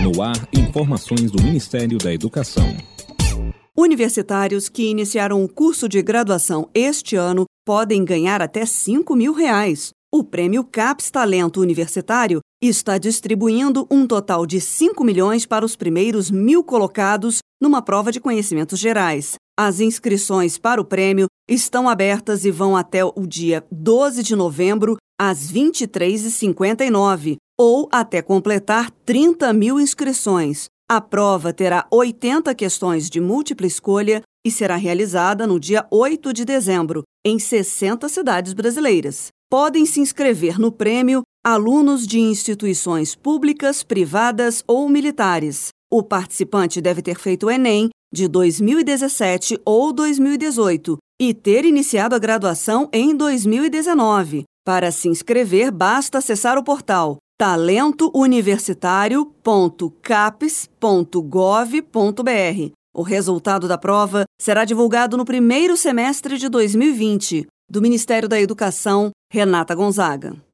No ar, informações do Ministério da Educação. Universitários que iniciaram o curso de graduação este ano podem ganhar até R$5.000. O Prêmio CAPES Talento Universitário está distribuindo um total de 5 milhões para os primeiros 1.000 colocados numa prova de conhecimentos gerais. As inscrições para o prêmio estão abertas e vão até o dia 12 de novembro, às 23h59, ou até completar 30.000 inscrições. A prova terá 80 questões de múltipla escolha e será realizada no dia 8 de dezembro, em 60 cidades brasileiras. Podem se inscrever no prêmio alunos de instituições públicas, privadas ou militares. O participante deve ter feito o Enem de 2017 ou 2018 e ter iniciado a graduação em 2019. Para se inscrever, basta acessar o portal talentouniversitario.capes.gov.br. O resultado da prova será divulgado no primeiro semestre de 2020. Do Ministério da Educação, Renata Gonzaga.